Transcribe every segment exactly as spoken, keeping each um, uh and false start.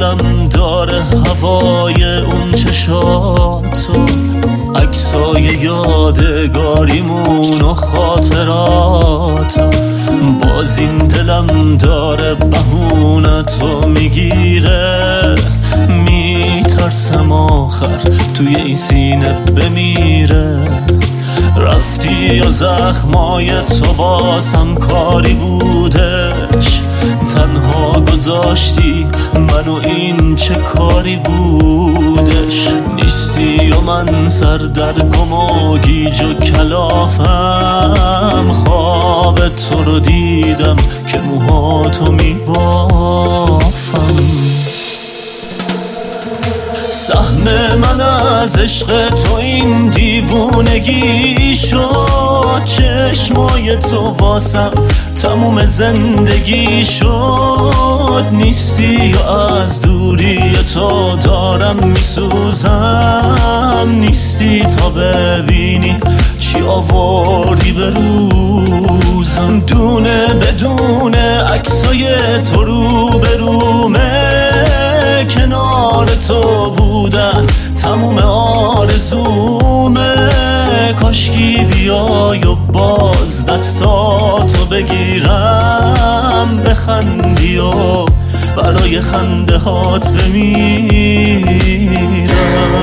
دلم داره هوای اون چشاتو، عکسای یادگاریمون و خاطراتو. باز این دلم داره بهونتو میگیره، میترسم آخر توی این سینه بمیره. رفتی یا زخمای تو واسم کاری بودش، تنها گذاشتی منو این چه کاری بودش. نیستی و من سردرگم و گیج و کلافم، خواب تو رو دیدم که موهاتو میبافم. سهم من از عشق تو این دیوونگی شد، چشمای تو واسم تموم زندگی شد. نیستی و از دوری تو دارم میسوزم، نیستی تا ببینی چی آوردی به روزم. دونه بدونه عکسای تو رو به رومه، کنار تو بودن تموم آرزومه. کاشکی بیای و باز دستاتو بگیرم، بخندی و برای خنده هات بمیرم.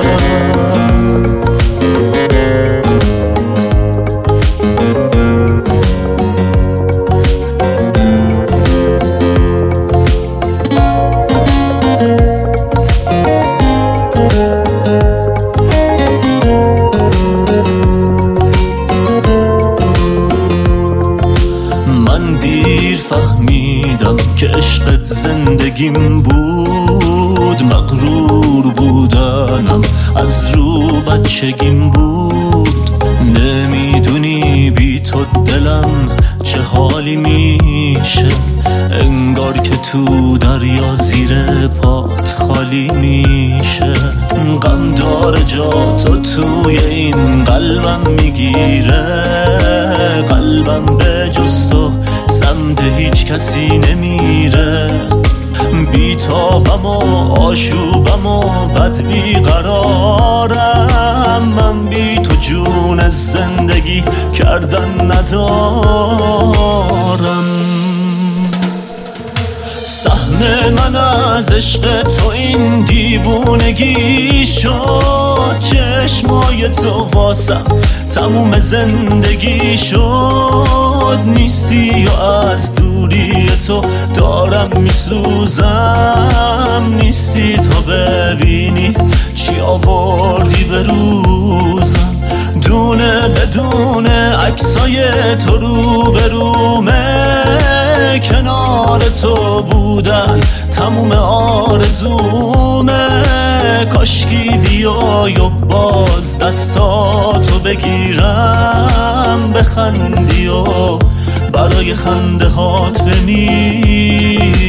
فهمیدم که عشقت زندگیم بود، مغرور بودنم از رو بچگیم بود. نمیدونی بی تو دلم چه حالی میشه، انگار که تو دریا زیر پات خالی میشه. غم داره جا تو توی این قلبم میگیره، قلبم به جز تو سمت هیچ کسی نمیره. بیتابم و آشوبم و بد بیقرارم، من بی تو جون از زندگی کردن ندارم. سهم من از عشق تو این دیوونگی شد، چشمای تو واسم تموم زندگی شد. نیستی و از دوری تو دارم میسوزم، نیستی تا ببینی چی آوردی به روزم. دونه بدونه عکسای تو رو به رومه، کنار تو بودن تموم آرزومه. کاشکی بیای و باز دستاتو بگیرم، بخندی و برای خنده هات بمیرم.